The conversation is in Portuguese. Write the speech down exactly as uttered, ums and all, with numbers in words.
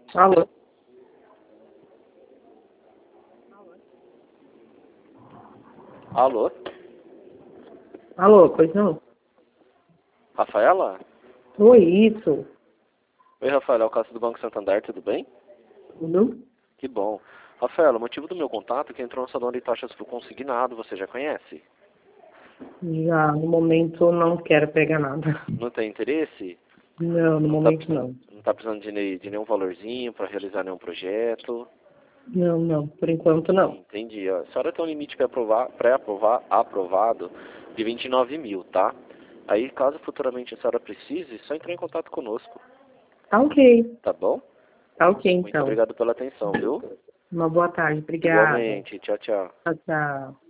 Alô? Alô? Alô, pois não? Rafaela? Oi, isso. Oi, Rafaela, é o Cássio do Banco Santander, tudo bem? Tudo? Que bom. Rafaela, o motivo do meu contato é que entrou no salão de taxas por consignado, você já conhece? Já, no momento não quero pegar nada. Não tem interesse? Não, no Não tá, momento não. não tá precisando de, ne- de nenhum valorzinho para realizar nenhum projeto? Não, não, por enquanto não. Entendi. Ó. A senhora tem um limite pré-aprovar, pré-aprovar, aprovado de vinte e nove mil, tá? Aí, caso futuramente a senhora precise, é só entrar em contato conosco, Tá ok. tá bom? Tá ok, Muito então. obrigado pela atenção, viu? Uma boa tarde. Obrigada. Igualmente. Tchau, tchau. Tchau, tchau.